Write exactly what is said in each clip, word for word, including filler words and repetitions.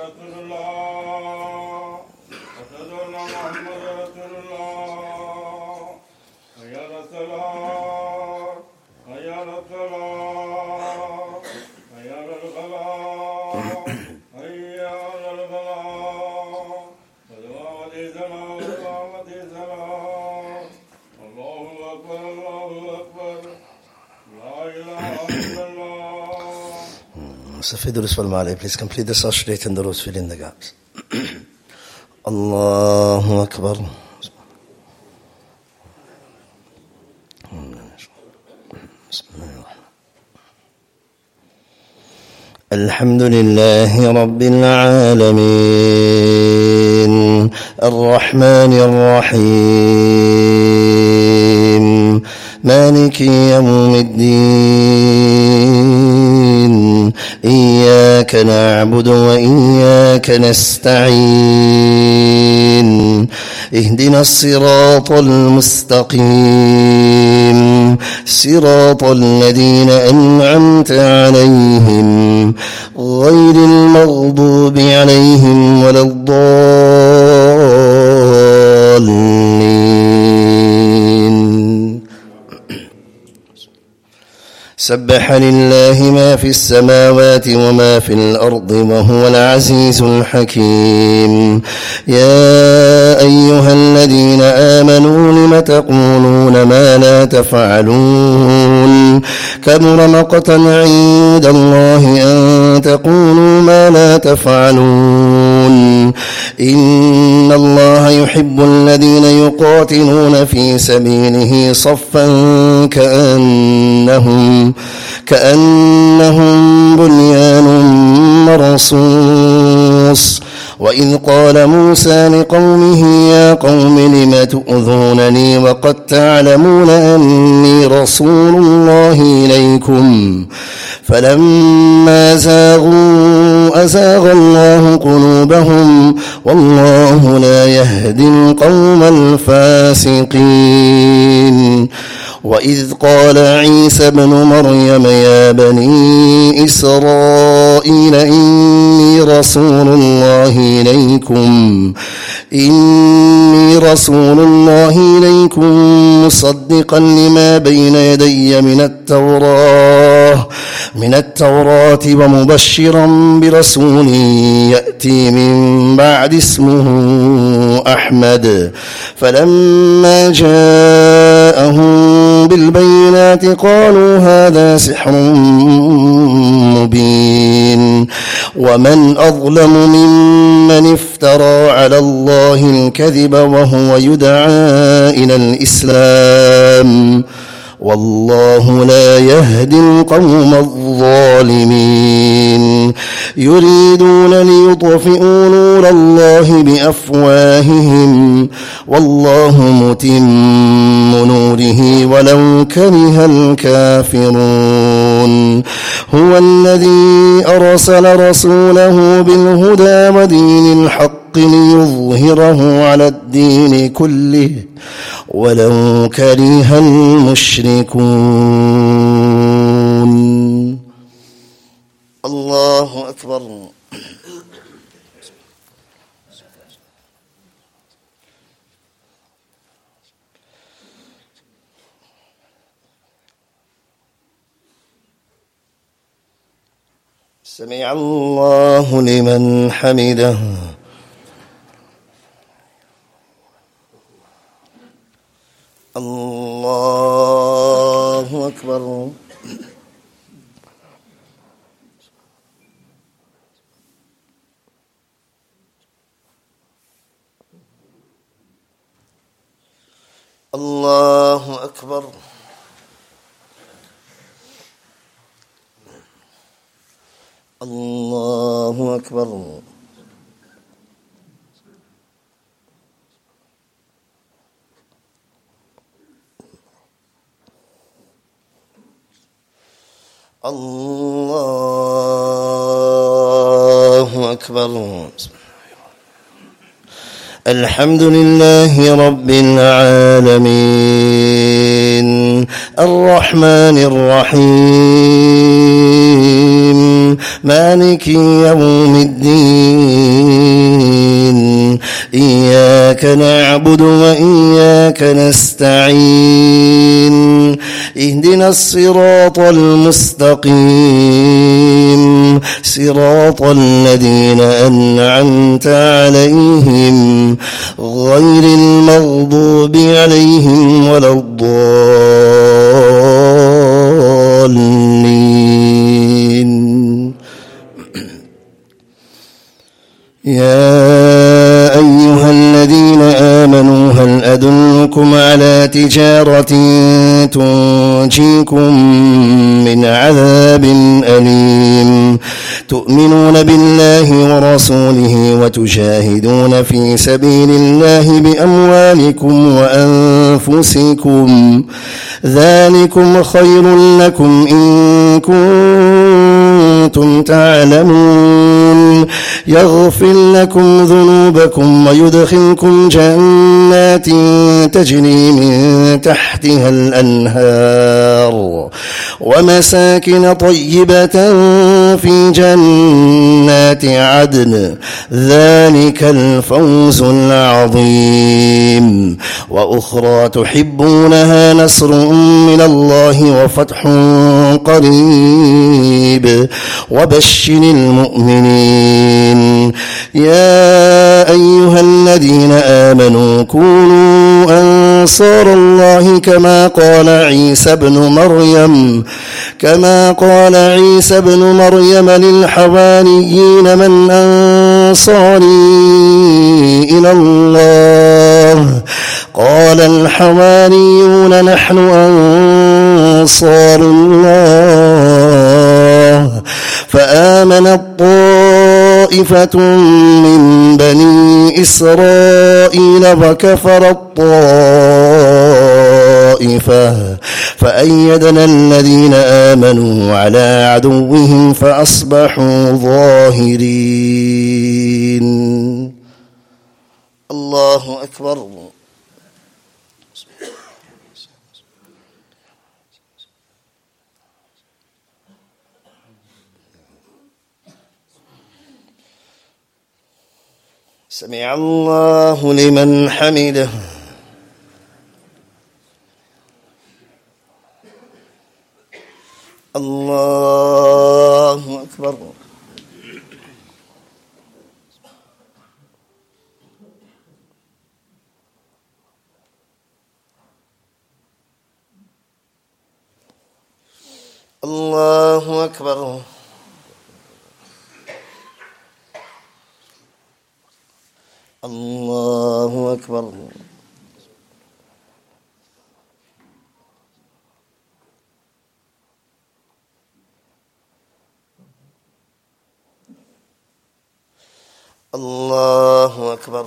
رسول الله أشهد أن محمدا رسول الله حي على الصلاة حي على الصلاة حي على الفلاح حي على الفلاح قد قامت الصلاة قد قامت الصلاة الله أكبر الله أكبر لا إله إلا الله. So for Durus wal Ma'ali, please complete the saturate and the rows, fill in the gaps. Allahu Akbar. الحمد لله رب العالمين الرحمن الرحيم مالك يوم الدين إياك نعبد وإياك نستعين اهدنا الصراط المستقيم صراط الذين أنعمت عليهم غير المغضوب عليهم ولا الضالين. سبح لله ما في السماوات وما في الأرض وهو العزيز الحكيم. يا أيها الذين آمنوا لم تقولون ما لا تفعلون كبر مقتا عند الله أن تقولوا ما لا تفعلون. إن الله يحب الذين يقاتلون في سبيله صفا كأنهم كأنهم بنيان مرصوص. وإذ قال موسى لقومه يا قوم لم تؤذونني وقد تعلمون أني رسول الله إليكم فلما زاغوا أزاغ الله قلوبهم والله لا يهدي القوم الفاسقين. وإذ قال عيسى ابن مريم يا بني إسرائيل إني رسول الله إليكم إني رسول الله إليكم مصدقا لما بين يدي من التوراة من التوراة ومبشرا برسول يأتي من بعد اسمه أحمد. فلما جاءهم بالبينات قالوا هذا سحر مبين. ومن أظلم ممن افترى على الله الكذب وهو يدعى إلى الإسلام والله لا يهدي القوم الظالمين. يريدون ليطفئوا نور الله بأفواههم والله متم نوره ولو كره الكافرون. هو الذي أرسل رسوله بالهدى ودين الحق ليظهره على الدين كله ولو كره المشركون. الله أكبر. سمع الله لمن حمده. الله أكبر. الله أكبر. الله أكبر. الله أكبر. الحمد لله رب العالمين الرحمن الرحيم مالك يوم الدين إياك نعبد وإياك نستعين اهدنا الصراط المستقيم صراط الذين أنعمت عليهم غير المغضوب عليهم ولا الضالين. يا أيها الذين آمنوا هل أدلكم على تجارة تنجيكم من عذاب أليم تؤمنون بالله ورسوله وتجاهدون في سبيل الله بأموالكم وأنفسكم ذلكم خير لكم إن كنتم تعلمون يغفر لكم ذنوبكم ويدخلكم جنات تجري من تحتها الأنهار ومساكن طيبة في جنات عدن ذلك الفوز العظيم. وأخرى تحبونها نصر من الله وفتح قريب وبشر المؤمنين. يا أيها الذين آمنوا كونوا أنصار الله كما قال عيسى بن مريم كما قال عيسى بن مريم للحواريين من أنصاري إلى الله قال الحواريون نحن أنصار الله فآمنت طائفة من بني إسرائيل وكفرت طائفة فأيدنا الذين آمنوا على عدوهم فأصبحوا ظاهرين. الله أكبر. سمع الله لمن حمده. الله أكبر. الله أكبر. الله أكبر. الله أكبر.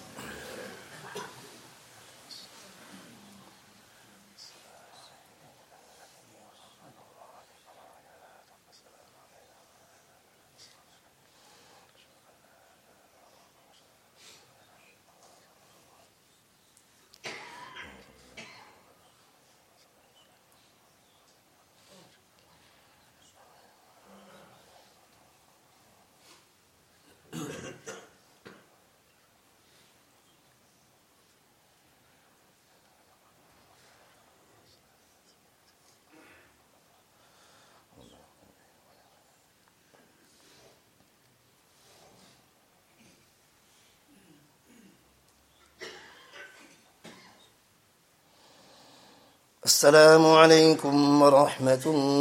السلام عليكم ورحمة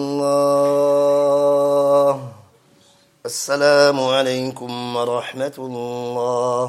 الله. السلام عليكم ورحمة الله.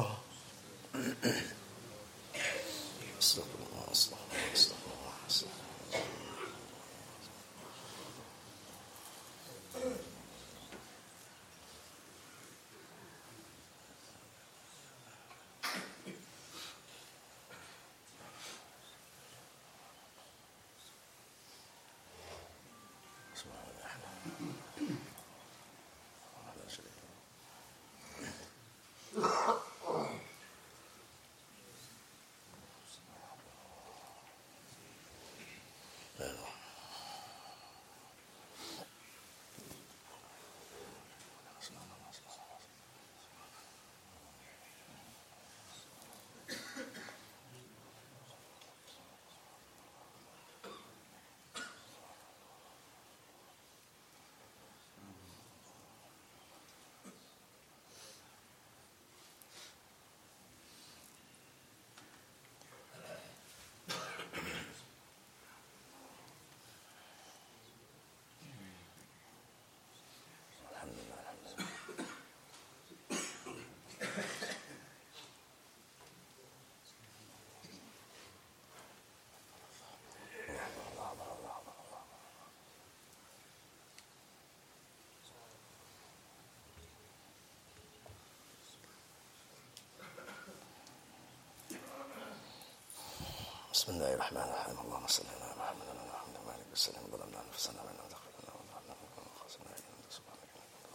بسم الله الرحمن الرحيم اللهم صل على محمد وعلى محمد وعلى وسلم ظلمنا انفسنا وان ادخلنا وظلمنا وخسرنا انت سبحانك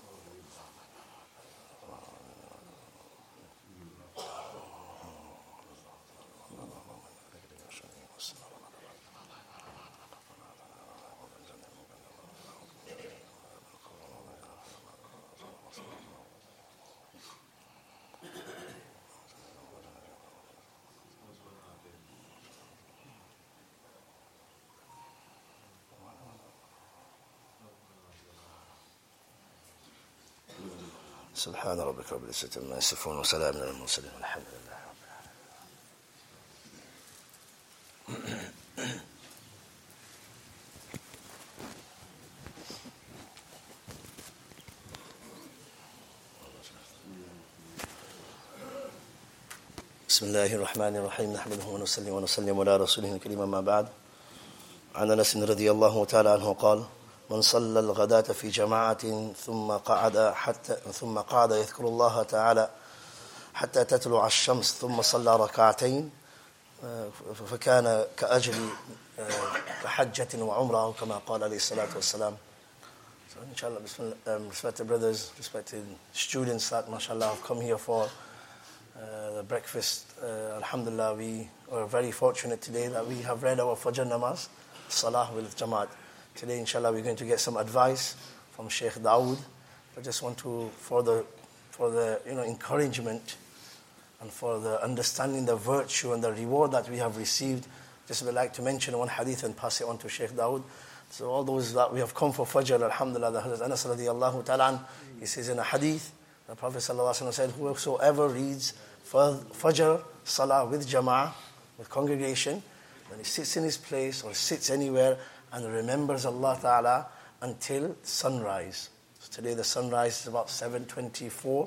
سبحان ربك رب العزة عما يصفون وسلام على المرسلين والحمد لله رب العالمين. بسم الله الرحمن الرحيم نحمده ونصلي ونسلم على رسوله الكريم أما بعد. عن أنس رضي الله تعالى عنه قال: من صلى الغداة في جماعة ثم قعد حتى ثم قعد يذكر الله تعالى حتى تطلع الشمس ثم صلى ركعتين فكان كأجر حجة وعمرة كما قال عليه الصلاة والسلام. So inshallah, um, respected brothers, respected students that mashallah have come here for uh, the breakfast. Uh, alhamdulillah, we are very fortunate today that we have read our Fajr namaz, Salah with Jamaat. Today, inshallah, we're going to get some advice from Sheikh Dawood. I just want to, for the, for the, you know, encouragement and for the understanding the virtue and the reward that we have received, just would like to mention one hadith and pass it on to Sheikh Dawood. So all those that we have come for Fajr, alhamdulillah, the Hazrat Anas radiyallahu ta'ala, he says in a hadith, the Prophet sallallahu alaihi wasallam said, whosoever reads Fajr Salah with Jama'ah, with congregation, when he sits in his place or sits anywhere, and remembers Allah Ta'ala until sunrise. So today the sunrise is about seven twenty-four,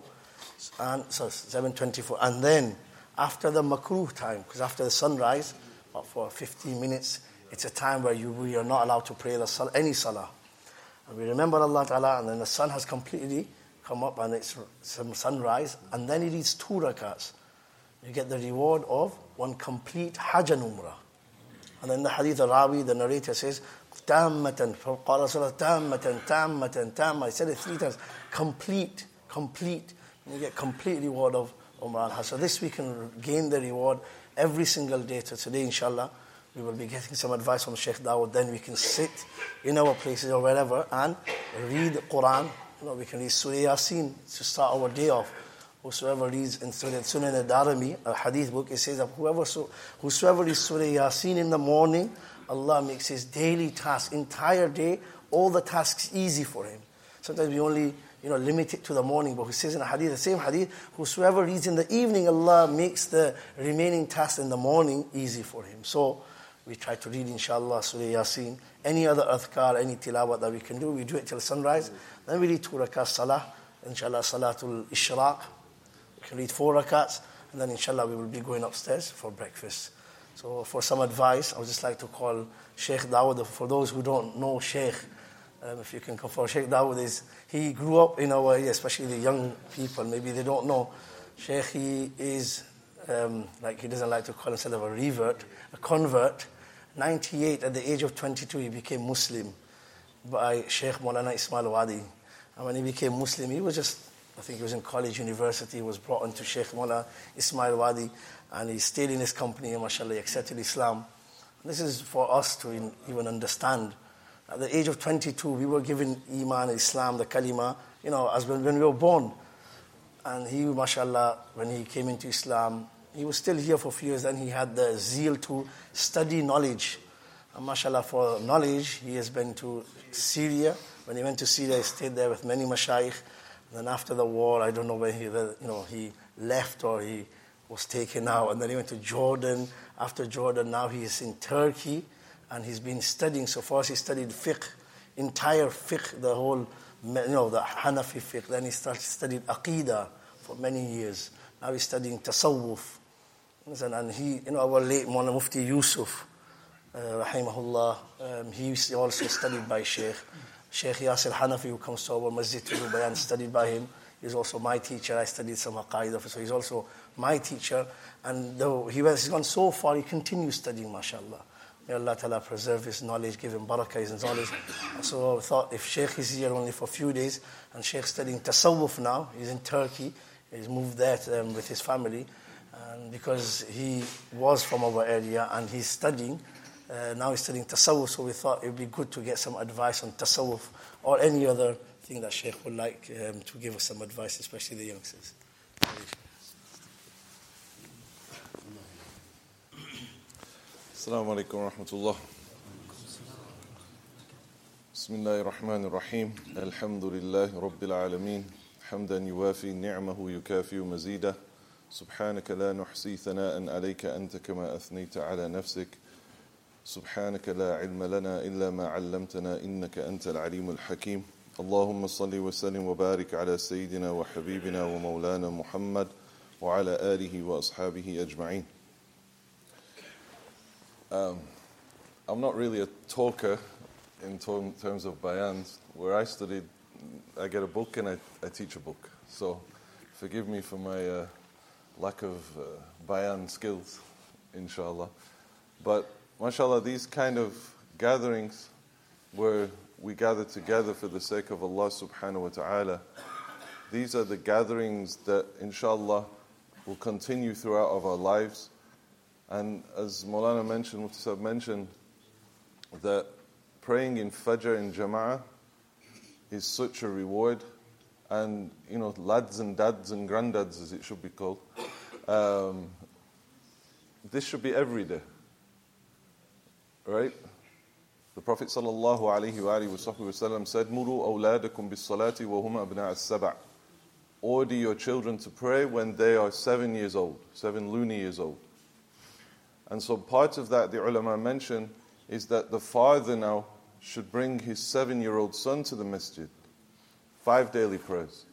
and so seven twenty-four, and then after the makruh time, because after the sunrise, about for fifteen minutes, it's a time where you we are not allowed to pray the salah, any salah. And we remember Allah Ta'ala, and then the sun has completely come up, and it's some sunrise, and then he reads two rakats. You get the reward of one complete Hajj and Umrah. And then the hadith of Rawi, the narrator says, Tammatan, قال رسول الله Tammatan, Tammatan, Tammatan. He said it three times. Complete, complete. And you get complete reward of Umrah and Hajj. So this we can gain the reward every single day. So today, inshallah, we will be getting some advice from Sheikh Dawood. Then we can sit in our places or wherever and read the Quran. You know, we can read Surah Yasin to start our day off. Whosoever reads in Surah Sunan al-Darimi, a hadith book, it says that whoever, whosoever reads Surah Yasin in the morning, Allah makes his daily task, entire day, all the tasks easy for him. Sometimes we only, you know, limit it to the morning, but he says in a hadith, the same hadith, whosoever reads in the evening, Allah makes the remaining tasks in the morning easy for him. So we try to read, inshallah, Surah Yasin, any other adhkar, any tilawat that we can do, we do it till sunrise. Then we read two rakat salah, inshallah, salatul ishraq. We can read four rakats, and then inshallah we will be going upstairs for breakfast. So for some advice, I would just like to call Sheikh Dawood. For those who don't know Sheikh, um, if you can come for Sheikh Dawood, is he grew up in our area, especially the young people, maybe they don't know. Sheikh, he is, um, like he doesn't like to call himself a revert, a convert. ninety-eight, at the age of twenty-two, he became Muslim by Sheikh Maulana Ismail Wadi. And when he became Muslim, he was just, I think he was in college, university, he was brought into Sheikh Maulana Ismail Wadi, and he stayed in his company, and mashallah, he accepted Islam. And this is for us to in, even understand. At the age of twenty-two, we were given Iman, Islam, the Kalima, you know, as when, when we were born. And he, mashallah, when he came into Islam, he was still here for a few years, then he had the zeal to study knowledge. And mashallah, for knowledge, he has been to Syria. When he went to Syria, he stayed there with many mashayikh. And then after the war, I don't know where he, you know, he left or he was taken out. And then he went to Jordan. After Jordan, now he is in Turkey. And he's been studying. So first he studied fiqh, entire fiqh, the whole, you know, the Hanafi fiqh. Then he started studied Aqidah for many years. Now he's studying Tasawwuf. And he, you know, our late Mawlana Mufti Yusuf, uh, rahimahullah, um, he also studied by Sheikh. Sheikh Yasir Hanafi, who comes to our masjid to do bayan, studied by him. He's also my teacher. I studied some aqaid of it, so he's also my teacher. And though he has gone so far, he continues studying, mashallah. May Allah Ta'ala preserve his knowledge, give him barakah in his knowledge. So I thought if Sheikh is here only for a few days, and Sheikh studying tasawwuf now, he's in Turkey, he's moved there to, um, with his family, and because he was from our area and he's studying, uh, now he's studying tasawwuf, so we thought it would be good to get some advice on tasawwuf or any other thing that Sheikh would like um, to give us some advice, especially the youngsters. Assalamu alaikum wa rahmatullah. Bismillahir Rahmanir Rahim. Alhamdulillahi Rabbil Alameen. Hamdan yuwafi ni'mahu yukafi mazida. Subhanaka la nuhsi thana'an alayka anta kama athnayta ala nafsik. Subhanaka la ilma lana illa ma 'allamtana innaka antal alimul hakim. Allahumma salli wa sallim wa barik ala sayyidina wa habibina wa maulana Muhammad wa ala alihi wa ashabihi ajma'in. Um, I'm not really a talker in to- terms of bayans. Where I studied, I get a book and I, I teach a book. So forgive me for my uh, lack of uh, bayan skills, inshallah. But mashallah, these kind of gatherings where we gather together for the sake of Allah subhanahu wa ta'ala, these are the gatherings that inshallah will continue throughout of our lives. And as Maulana mentioned, Mufti mentioned, that praying in Fajr in Jama'ah is such a reward. And, you know, lads and dads and granddads, as it should be called, um, this should be every day. Right? The Prophet sallallahu alayhi wa alihi wa sallam said, Muru awladakum bis salati wa hum abna' as-sab'. Order your children to pray when they are seven years old, seven lunar years old. And so part of that, the ulama mention, is that the father now should bring his seven-year-old son to the masjid. Five daily prayers.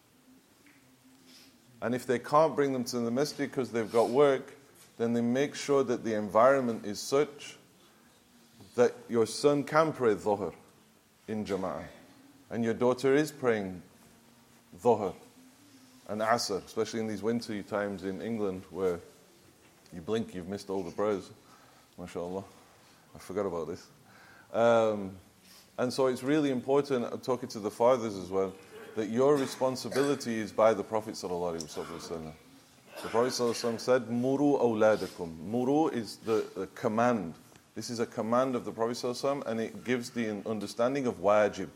And if they can't bring them to the masjid because they've got work, then they make sure that the environment is such that your son can pray dhuhr in Jama'ah. And your daughter is praying dhuhr and asr, especially in these wintry times in England where you blink, you've missed all the prayers. MashaAllah. I forgot about this. Um, and so it's really important, I'm talking to the fathers as well, that your responsibility is by the Prophet sallallahu alaihi wasallam. The Prophet sallallahu alaihi wasallam said, Muru awladakum. Muru is the, the command. This is a command of the Prophet sallallahu alaihi wasallam, and it gives the understanding of wajib.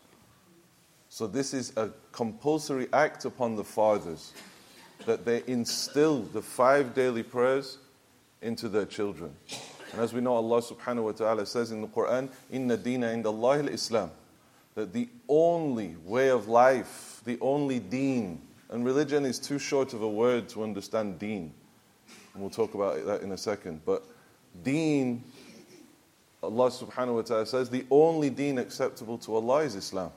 So this is a compulsory act upon the fathers, that they instill the five daily prayers into their children. And as we know, Allah subhanahu wa ta'ala says in the Quran, Inna deena inda Allahi al-Islam, that the only way of life, the only deen, and religion is too short of a word to understand deen. And we'll talk about that in a second. But deen, Allah subhanahu wa ta'ala says, the only deen acceptable to Allah is Islam.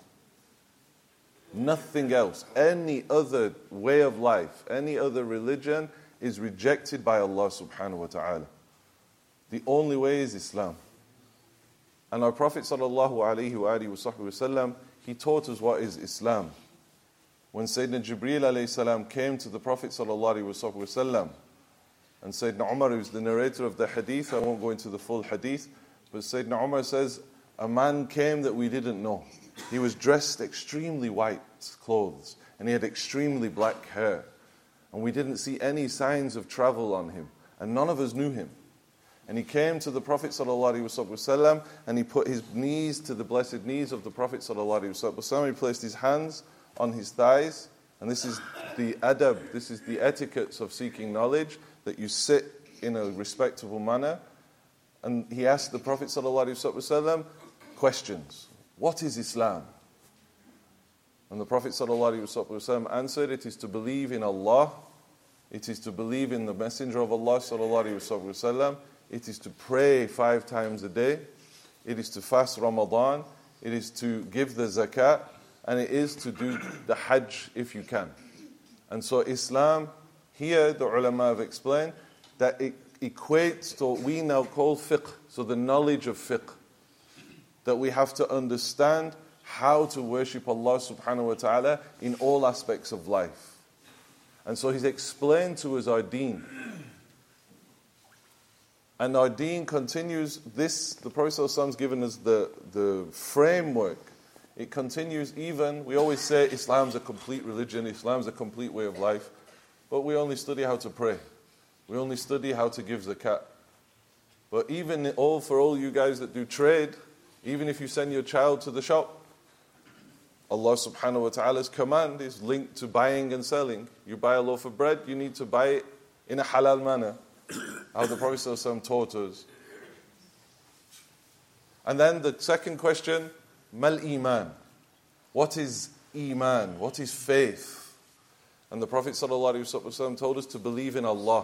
Nothing else, any other way of life, any other religion is rejected by Allah subhanahu wa ta'ala. The only way is Islam. And our Prophet sallallahu alayhi wa alihi wa sallam, he taught us what is Islam. When Sayyidina Jibreel alayhi salam came to the Prophet sallallahu alayhi wa sallam, and Sayyidina Umar, who's the narrator of the hadith, I won't go into the full hadith, but Sayyidina Umar says, a man came that we didn't know. He was dressed extremely white clothes, and he had extremely black hair. And we didn't see any signs of travel on him, and none of us knew him. And he came to the Prophet ﷺ, and he put his knees to the blessed knees of the Prophet ﷺ. He placed his hands on his thighs, and this is the adab, this is the etiquettes of seeking knowledge, that you sit in a respectable manner. And he asked the Prophet ﷺ questions. What is Islam? And the Prophet ﷺ answered, it is to believe in Allah, it is to believe in the Messenger of Allah ﷺ, it is to pray five times a day, it is to fast Ramadan, it is to give the zakat, and it is to do the hajj if you can. And so Islam, here the ulama have explained, that it equates to what we now call fiqh, so the knowledge of fiqh. That we have to understand how to worship Allah subhanahu wa ta'ala in all aspects of life. And so he's explained to us our deen. And our deen continues, this, the Prophet ﷺ has given us the, the framework. It continues even, we always say Islam's a complete religion, Islam's a complete way of life, but we only study how to pray. We only study how to give zakat. But even all for all you guys that do trade, even if you send your child to the shop, Allah subhanahu wa ta'ala's command is linked to buying and selling. You buy a loaf of bread, you need to buy it in a halal manner, how the Prophet ﷺ taught us. And then the second question, mal iman. What is iman? What is faith? And the Prophet ﷺ told us to believe in Allah,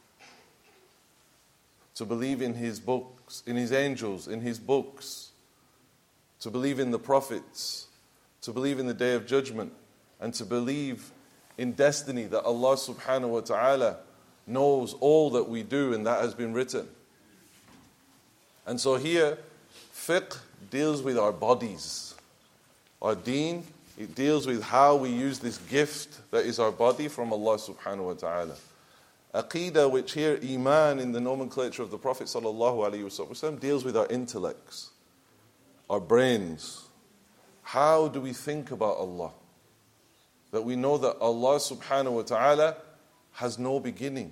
to believe in His books, in His angels, in His books, to believe in the prophets, to believe in the Day of Judgment, and to believe in destiny, that Allah subhanahu wa ta'ala knows all that we do and that has been written. And so here, fiqh deals with our bodies. Our deen, it deals with how we use this gift that is our body from Allah subhanahu wa ta'ala. Aqeedah, which here, iman in the nomenclature of the Prophet sallallahu alaihi wasallam, deals with our intellects, our brains. How do we think about Allah? That we know that Allah subhanahu wa ta'ala has no beginning.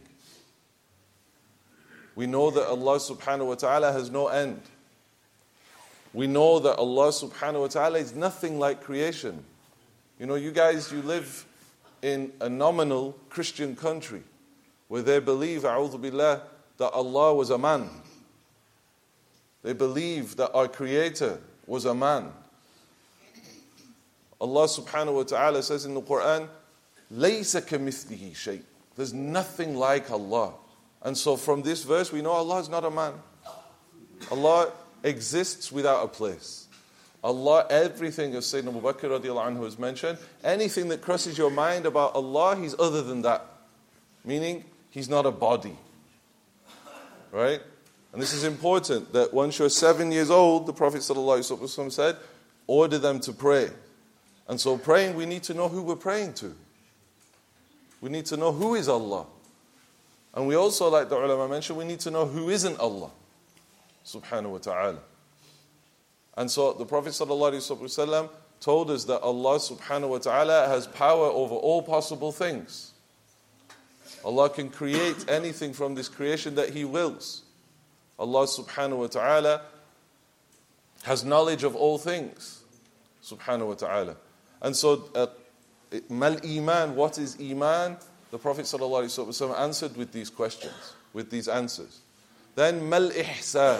We know that Allah subhanahu wa ta'ala has no end. We know that Allah subhanahu wa ta'ala is nothing like creation. You know, you guys, you live in a nominal Christian country where they believe, a'udhu billah, that Allah was a man. They believe that our Creator was a man. Allah subhanahu wa ta'ala says in the Quran, لَيْسَ كَمِثْلِهِ شَيْءٍ. There's nothing like Allah. And so from this verse we know Allah is not a man. Allah exists without a place. Allah, everything, as Sayyidina Abu Bakr radiallahu anhu has mentioned, anything that crosses your mind about Allah, He's other than that. Meaning, He's not a body. Right? And this is important, that once you're seven years old, the Prophet ﷺ said, order them to pray. And so praying, we need to know who we're praying to. We need to know who is Allah. And we also, like the ulama mentioned, we need to know who isn't Allah subhanahu wa ta'ala. And so the Prophet ﷺ told us that Allah subhanahu wa ta'ala has power over all possible things. Allah can create anything from this creation that He wills. Allah subhanahu wa ta'ala has knowledge of all things, subhanahu wa ta'ala. And so, uh, mal iman, what is iman? The Prophet ﷺ answered with these questions, with these answers. Then mal ihsan.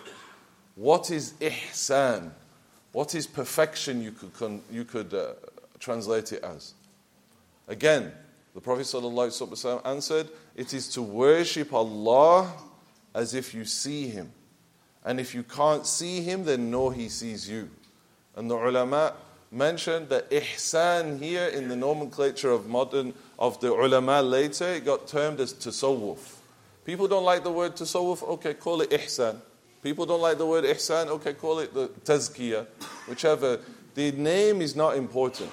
What is ihsan? What is perfection? You could con- you could uh, translate it as. Again, the Prophet ﷺ answered, it is to worship Allah as if you see Him. And if you can't see Him, then know He sees you. And the ulama mentioned that ihsan here in the nomenclature of modern, of the ulama later, it got termed as tasawwuf. People don't like the word tasawwuf, okay, call it ihsan. People don't like the word ihsan, okay, call it the tazkiyah, whichever. The name is not important.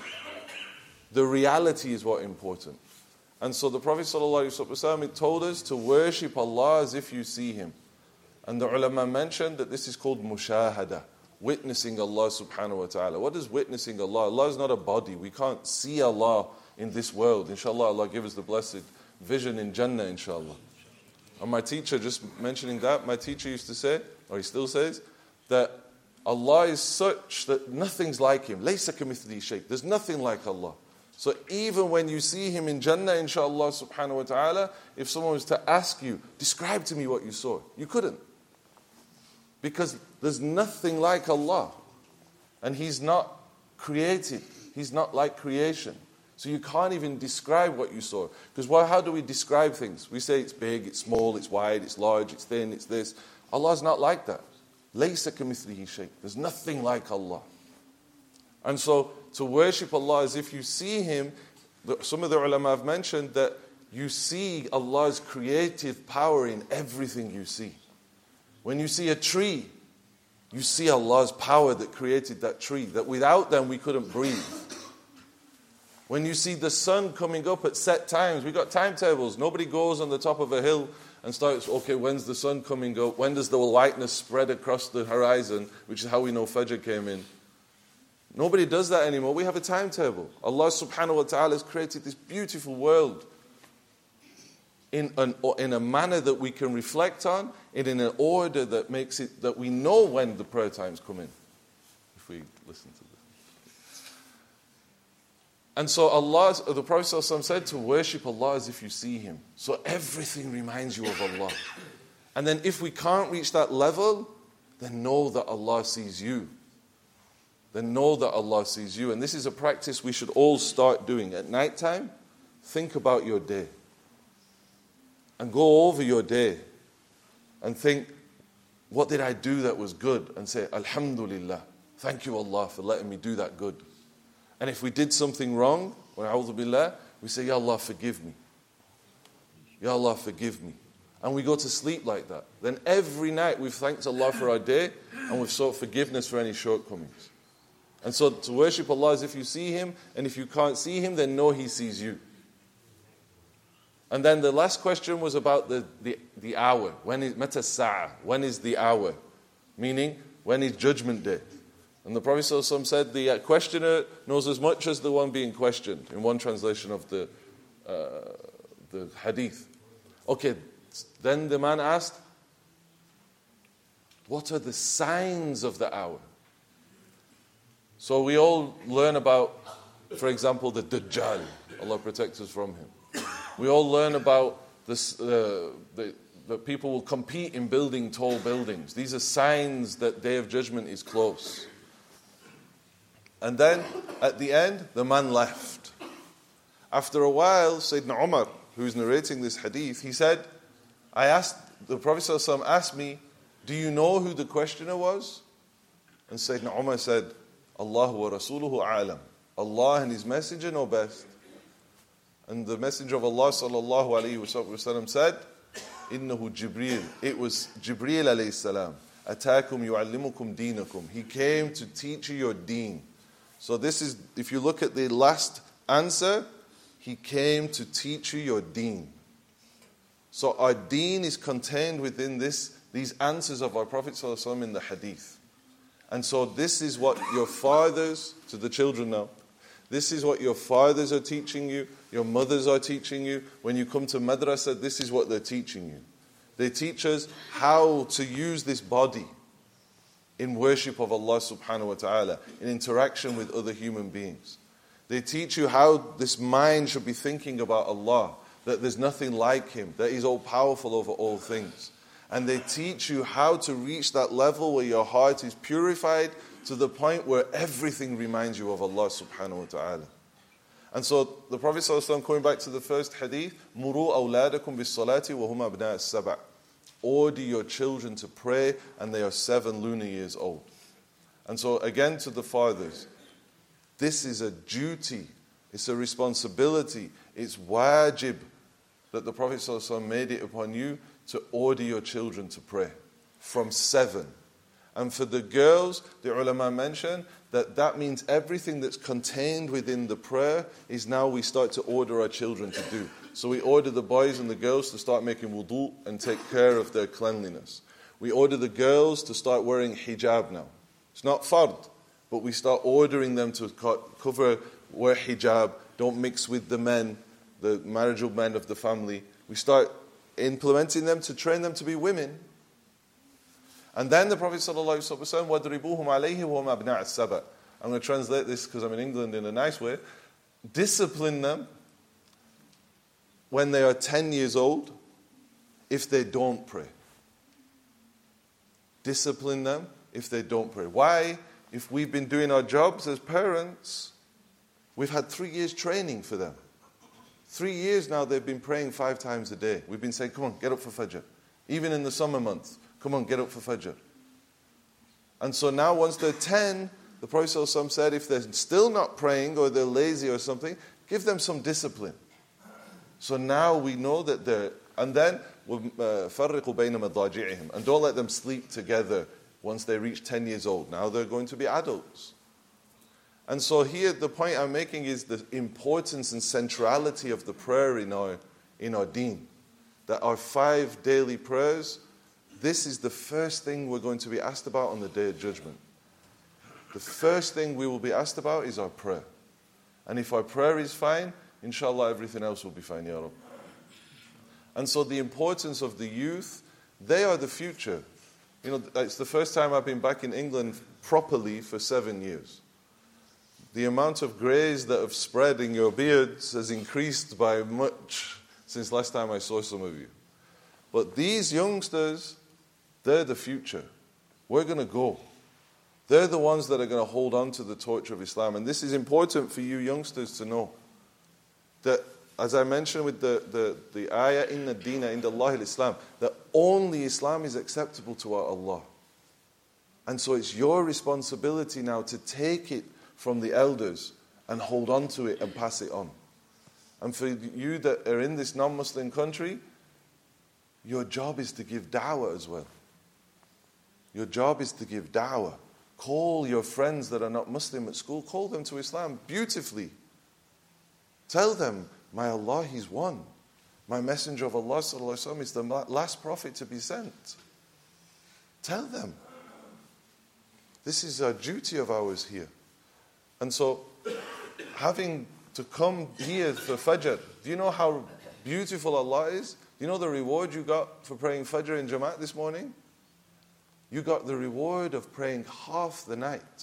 The reality is what is important. And so the Prophet ﷺ told us to worship Allah as if you see Him. And the ulama mentioned that this is called mushahada, witnessing Allah subhanahu wa ta'ala. What is witnessing Allah? Allah is not a body. We can't see Allah in this world. Inshallah, Allah give us the blessed vision in Jannah, inshallah. And my teacher, just mentioning that, my teacher used to say, or he still says, that Allah is such that nothing's like Him. Laysa kamithlihi shay'. There's nothing like Allah. So even when you see Him in Jannah, inshallah subhanahu wa ta'ala, if someone was to ask you, describe to me what you saw, you couldn't. Because there's nothing like Allah. And He's not created. He's not like creation. So you can't even describe what you saw. Because well, how do we describe things? We say it's big, it's small, it's wide, it's large, it's thin, it's this. Allah's not like that. Laysa kamithlihi shay'. There's nothing like Allah. And so to worship Allah as if you see Him, some of the ulama have mentioned that you see Allah's creative power in everything you see. When you see a tree, You see Allah's power that created that tree, that without them we couldn't breathe. When you see the sun coming up at set times, we've got timetables. Nobody goes on the top of a hill and starts, okay, when's the sun coming up? When does the whiteness spread across the horizon, which is how we know Fajr came in. Nobody does that anymore. We have a timetable. Allah subhanahu wa ta'ala has created this beautiful world in an, in a manner that we can reflect on, and in an order that makes it that we know when the prayer times come in, if we listen to this. And so Allah, the Prophet ﷺ said to worship Allah as if you see Him. So everything reminds you of Allah. And then if we can't reach that level, then know that Allah sees you. Then know that Allah sees you. And this is a practice we should all start doing. At night time, think about your day. And go over your day and think, what did I do that was good? And say, Alhamdulillah, thank you Allah for letting me do that good. And if we did something wrong, wa'a'udhu billah, we say, Ya Allah, forgive me. Ya Allah, forgive me. And we go to sleep like that. Then every night we've thanked Allah for our day and we've sought forgiveness for any shortcomings. And so to worship Allah as if you see Him, and if you can't see Him, then know He sees you. And then the last question was about the, the, the hour. When is mata sa'a? When is the hour? Meaning, when is judgment day? And the Prophet ﷺ said the questioner knows as much as the one being questioned, in one translation of the, uh, the hadith. Okay, then the man asked, what are the signs of the hour? So we all learn about, for example, the Dajjal. Allah protects us from him. We all learn about this, uh, the, that people will compete in building tall buildings. These are signs that Day of Judgment is close. And then, at the end, the man left. After a while, Sayyidina Umar, who's narrating this hadith, he said, I asked, the Prophet ﷺ asked me, do you know who the questioner was? And Sayyidina Umar said, Allah wa rasuluhu a'lam. Allah and His Messenger know best. And the Messenger of Allah sallallahu alayhi wa sallam said, Innahu Jibreel. It was Jibreel alayhi salam. Atakum yu'allimukum deenakum. He came to teach you your deen. So this is, if you look at the last answer, He came to teach you your deen. So our deen is contained within this, these answers of our Prophet sallallahu alayhi wa sallam in the hadith. And so this is what your fathers, to the children now, this is what your fathers are teaching you, your mothers are teaching you. When you come to madrasa, this is what they're teaching you. They teach us how to use this body in worship of Allah subhanahu wa ta'ala, in interaction with other human beings. They teach you how this mind should be thinking about Allah, that there's nothing like Him, that He's all powerful over all things. And they teach you how to reach that level where your heart is purified to the point where everything reminds you of Allah subhanahu wa ta'ala. And so the Prophet ﷺ, going back to the first hadith, Muru awladakum bis salati wa hum abna as-sab'. Order your children to pray, and they are seven lunar years old. And so again to the fathers, this is a duty, it's a responsibility, it's wajib that the Prophet ﷺ made it upon you to order your children to pray from seven. And for the girls, the ulama mentioned that that means everything that's contained within the prayer is now we start to order our children to do. So we order the boys and the girls to start making wudu and take care of their cleanliness. We order the girls to start wearing hijab now. It's not fard, but we start ordering them to cover, wear hijab, don't mix with the men, the marriageable men of the family. We start implementing them to train them to be women. And then the Prophet sallallahu alaihi wasallam, وَضْرِبُوهُمْ عَلَيْهِ وَهُمْ أَبْنَاءَ السَّبْعِ. I'm going to translate this because I'm in England in a nice way. Discipline them when they are ten years old if they don't pray. Discipline them if they don't pray. Why? If we've been doing our jobs as parents, we've had three years training for them. Three years now they've been praying five times a day. We've been saying, come on, get up for Fajr. Even in the summer months, come on, get up for Fajr. And so now once they're ten, the Prophet ﷺ said, if they're still not praying or they're lazy or something, give them some discipline. So now we know that they're, and then, فَرِّقُوا بَيْنَ مَضَاجِعِهِمْ, and don't let them sleep together once they reach ten years old. Now they're going to be adults. And so here the point I'm making is the importance and centrality of the prayer in our, in our deen. That our five daily prayers, this is the first thing we're going to be asked about on the Day of Judgment. The first thing we will be asked about is our prayer. And if our prayer is fine, inshallah everything else will be fine, Ya Rab. And so the importance of the youth, they are the future. You know, it's the first time I've been back in England properly for seven years. The amount of greys that have spread in your beards has increased by much since last time I saw some of you. But these youngsters, they're the future. We're going to go. They're the ones that are going to hold on to the torch of Islam. And this is important for you youngsters to know. That, as I mentioned with the, the, the ayah, Inna Dina Inda Allah al-Islam, that only Islam is acceptable to our Allah. And so it's your responsibility now to take it from the elders and hold on to it and pass it on. And for you that are in this non-Muslim country, your job is to give da'wah as well. Your job is to give da'wah. Call your friends that are not Muslim at school, call them to Islam beautifully. Tell them, my Allah, He's one. My Messenger of Allah sallallahu alaihi wasallam is the last prophet to be sent. Tell them. This is a duty of ours here. And so, having to come here for Fajr, do you know how beautiful Allah is? Do you know the reward you got for praying Fajr in Jamaat this morning? You got the reward of praying half the night.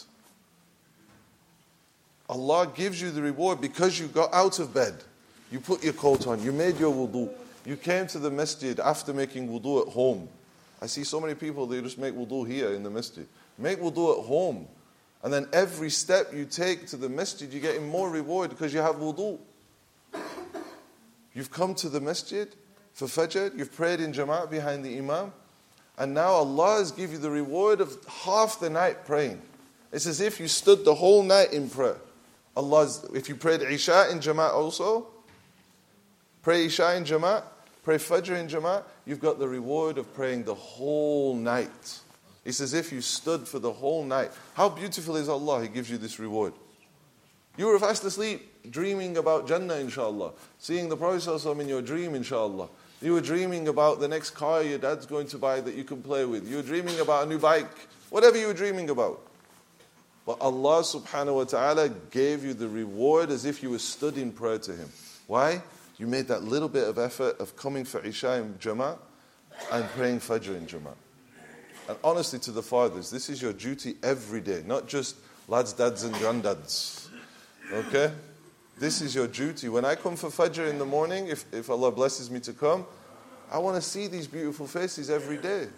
Allah gives you the reward because you got out of bed. You put your coat on. You made your wudu. You came to the masjid after making wudu at home. I see so many people, they just make wudu here in the masjid. Make wudu at home. And then every step you take to the masjid, you're getting more reward because you have wudu. You've come to the masjid for Fajr. You've prayed in Jamaat behind the Imam. And now Allah has given you the reward of half the night praying. It's as if you stood the whole night in prayer. Allah's, if you prayed Isha in Jamaat also, pray Isha in Jamaat, pray Fajr in Jamaat, you've got the reward of praying the whole night. It's as if you stood for the whole night. How beautiful is Allah? He gives you this reward. You were fast asleep, dreaming about Jannah, inshallah. Seeing the Prophet ﷺ in your dream, inshallah. You were dreaming about the next car your dad's going to buy that you can play with. You were dreaming about a new bike. Whatever you were dreaming about. But Allah subhanahu wa ta'ala gave you the reward as if you were stood in prayer to Him. Why? You made that little bit of effort of coming for Isha in Jamaat and praying Fajr in Jamaat. And honestly to the fathers, this is your duty every day. Not just lads, dads and granddads. Okay? This is your duty. When I come for Fajr in the morning, if, if Allah blesses me to come, I want to see these beautiful faces every day.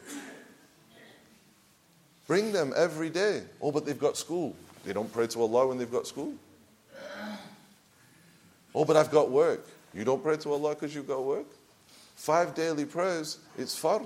Bring them every day. Oh, but they've got school. They don't pray to Allah when they've got school. Oh, but I've got work. You don't pray to Allah because you've got work? Five daily prayers, it's fard.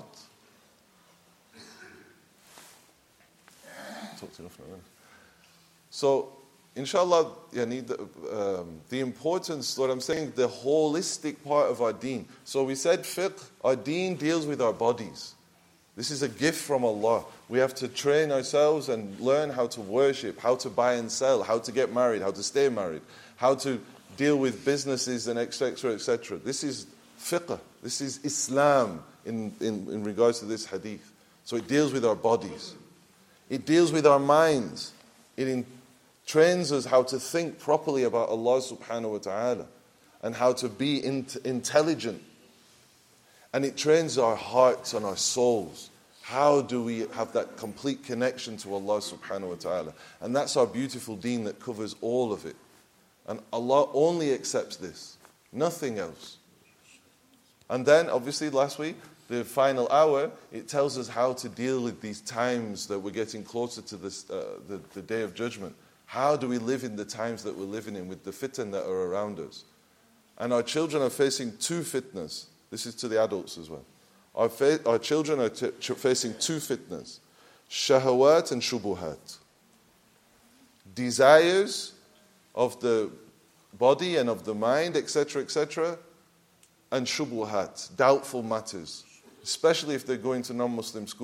Talked enough now. So, inshallah, yani the, um, the importance, what I'm saying, the holistic part of our deen. So we said fiqh, our deen deals with our bodies. This is a gift from Allah. We have to train ourselves and learn how to worship, how to buy and sell, how to get married, how to stay married, how to deal with businesses and et cetera, et cetera. This is fiqh. This is Islam in, in, in regards to this hadith. So it deals with our bodies. It deals with our minds. It in, trains us how to think properly about Allah subhanahu wa ta'ala and how to be in, intelligent. And it trains our hearts and our souls. How do we have that complete connection to Allah subhanahu wa ta'ala? And that's our beautiful deen that covers all of it. And Allah only accepts this, nothing else. And then, obviously, last week, the final hour, it tells us how to deal with these times that we're getting closer to this, uh, the, the Day of Judgment. How do we live in the times that we're living in with the fitan that are around us? And our children are facing two fitnas. This is to the adults as well. Our, fa- our children are t- t- facing two fitnas. Shahawat and shubuhat. Desires of the body and of the mind, et cetera, et cetera, and shubuhat, doubtful matters, especially if they're going to non-Muslim schools.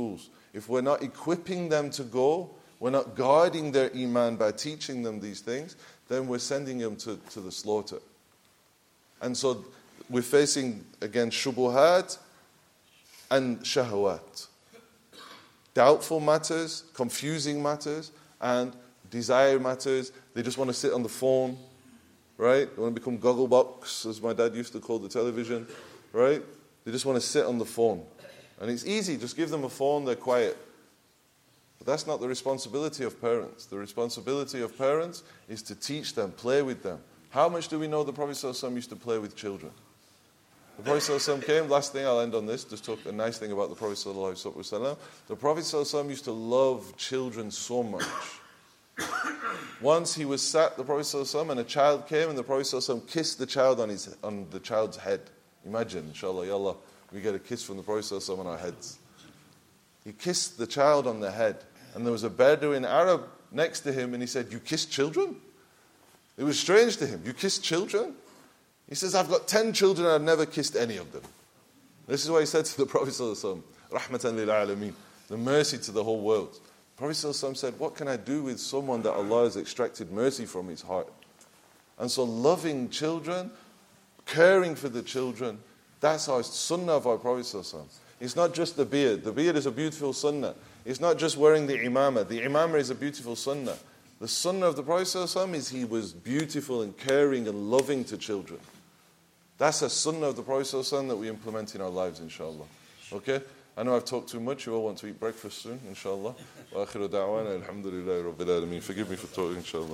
if we're not equipping them to go, we're not guarding their iman by teaching them these things, then we're sending them to, to the slaughter. And so we're facing, again, shubuhat and shahawat. Doubtful matters, confusing matters, and desire matters. They just want to sit on the phone, right? They want to become gogglebox, as my dad used to call the television, right? They just want to sit on the phone. And it's easy, just give them a phone, they're quiet. But that's not the responsibility of parents. The responsibility of parents is to teach them, play with them. How much do we know the Prophet ﷺ used to play with children? The Prophet ﷺ came, last thing, I'll end on this, just talk a nice thing about the Prophet ﷺ. The Prophet ﷺ used to love children so much. Once he was sat, the Prophet ﷺ, and a child came, and the Prophet ﷺ kissed the child on, his, on the child's head. Imagine, inshallah, yallah, we get a kiss from the Prophet ﷺ on our heads. He kissed the child on the head, and there was a Bedouin Arab next to him, and he said, "You kiss children?" It was strange to him. "You kiss children?" He says, "I've got ten children, and I've never kissed any of them." This is what he said to the Prophet ﷺ, Rahmatan lil alameen, the mercy to the whole world. The Prophet ﷺ said, what can I do with someone that Allah has extracted mercy from his heart? And so loving children, caring for the children, that's our sunnah of our Prophet ﷺ. It's not just the beard. The beard is a beautiful sunnah. It's not just wearing the imamah. The imamah is a beautiful sunnah. The sunnah of the Prophet ﷺ is he was beautiful and caring and loving to children. That's a sunnah of the Prophet ﷺ that we implement in our lives, inshallah. Okay? I know I've talked too much. You all want to eat breakfast soon, inshallah. Wa akhiru da'wana, alhamdulillahi rabbil alameen. Forgive me for talking, inshallah.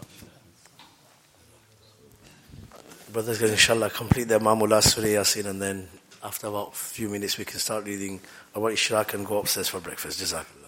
Brothers can inshallah complete their Mamula Surah Yasin, and then after about a few minutes we can start reading about Ishraq and go upstairs for breakfast. Jazakallah.